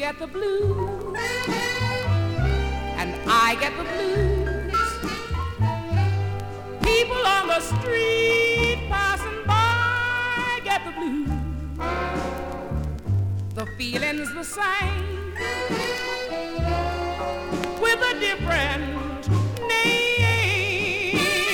get the blues, and I get the blues. People on the street passing by get the blues. The feeling's the same with a different name.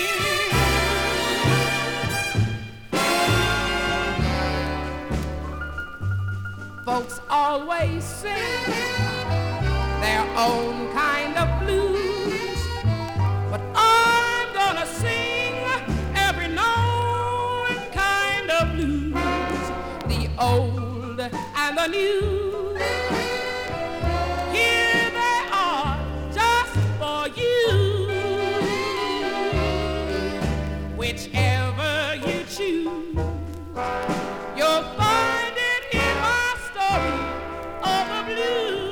Folks always sing their own kind of blues, but I'm gonna sing every known kind of blues, the old and the new. Here they are just for you, whichever you choose. You'll find it in my story of the blues.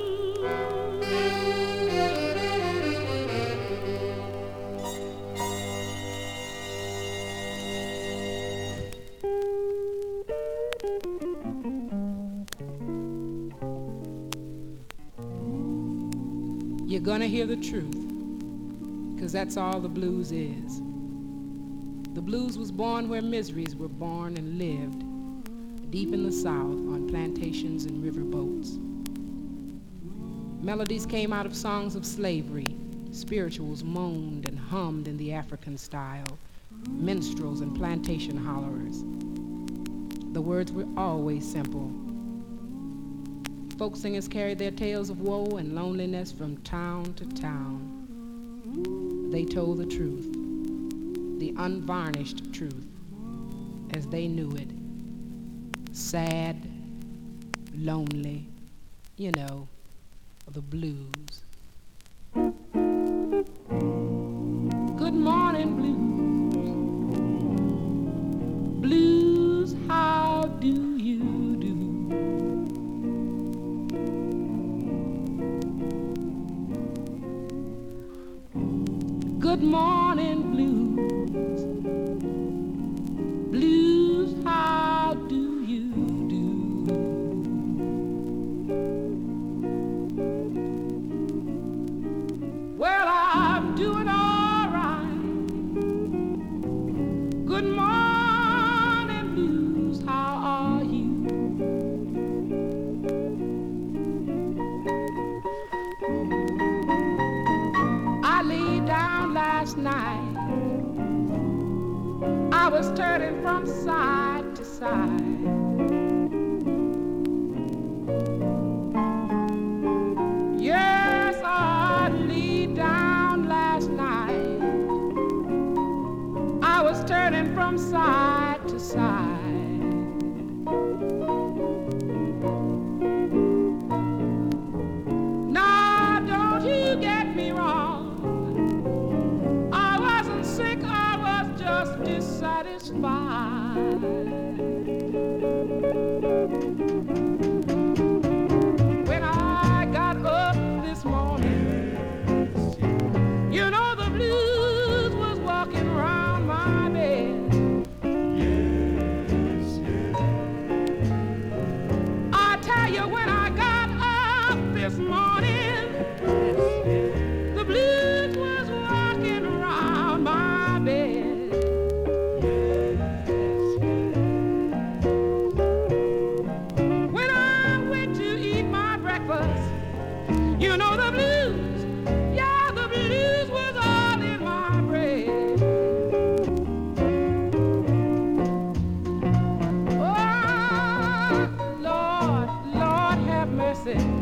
You're gonna hear the truth, 'cause that's all the blues is. The blues was born where miseries were born and lived, deep in the South on plantations and riverboats. Melodies came out of songs of slavery. Spirituals moaned and hummed in the African style, minstrels and plantation hollowers. The words were always simple. Folk singers carried their tales of woe and loneliness from town to town. They told the truth, the unvarnished truth, as they knew it. Sad, lonely, you know, the blues. Good morning, blues. Blues, how do you do? Good morning, blues. Blues, how do you do? Well, I'm doing all right. Good morning, blues, how are you? I laid down last night. I was turning from side to side. Yes, I laid down last night. I was turning from side to side. Now, don't you get me wrong. I wasn't sick, I was just dissatisfied. When I got up this morning, you know the blues was walking around my bed. I tell you, when I got up this morning, the blues was walking around my bed. When I went to eat my breakfast, you know the blues, yeah, the blues was all in my bread. Oh, Lord, Lord have mercy.